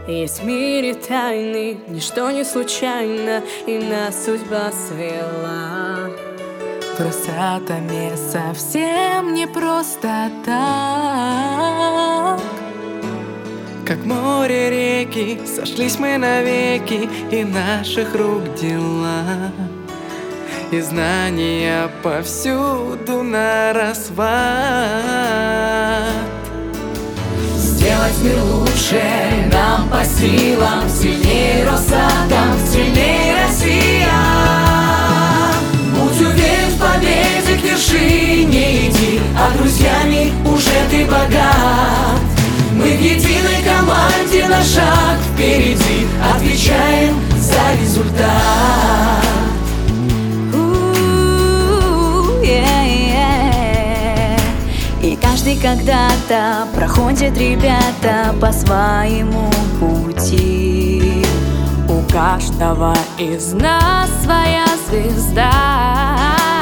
Есть в мире тайны, ничто не случайно, и нас судьба свела. Красотами совсем не просто так. Как море реки, сошлись мы навеки, и наших рук дела, и знания повсюду нарасхват. Сделать мир лучше нам по силам, сильнее Росатом, сильнее Россия. Будь уверен в победе, к вершине иди, а друзьями уже ты богат. Мы в единой команде, на шаг впереди, отвечаем за результат. И каждый когда-то проходит, ребята, по своему пути. У каждого из нас своя звезда.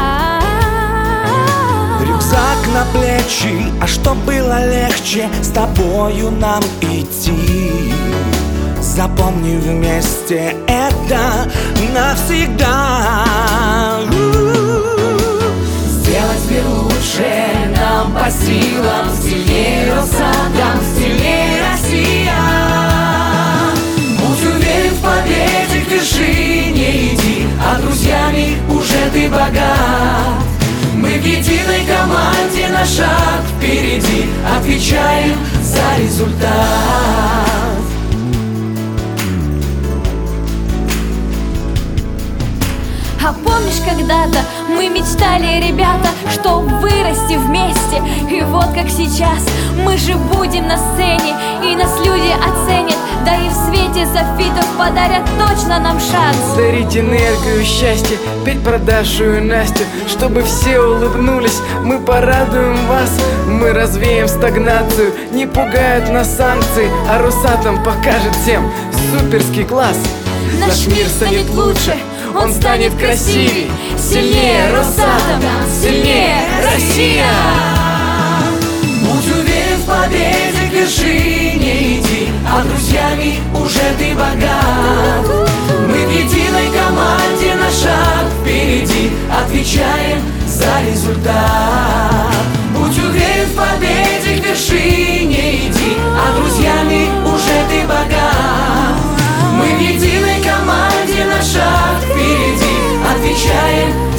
Рюкзак на плечи, а чтоб было легче с тобою нам идти. Запомни вместе это навсегда. Сделать мир лучше нам по силам, сильнее Росатом, сильнее Россия. Будь уверен в победе, к вершине иди, а друзьями уже ты богат. Мы в единой команде, на шаг впереди, отвечаем за результат. А помнишь, когда-то мы мечтали, ребята, что вырасти вместе? И вот как сейчас мы же будем на сцене, и нас люди оценят, да и в свете софитов подарят точно нам шанс. Дарить энергию, счастье, петь про Дашу и Настю, чтобы все улыбнулись, мы порадуем вас. Мы развеем стагнацию, не пугают нас санкции, а Росатом покажет всем суперский класс. Наш мир станет лучше, он станет красивее, сильнее Росатом, сильнее Россия. Будь уверен в победе, к вершине иди, а друзьями уже ты богат. Мы в единой команде, на шаг впереди, отвечаем за результат. Будь уверен в победе, к вершине иди, а друзьями уже ты богат. Мы в единой команде, на шаг впереди, отвечаем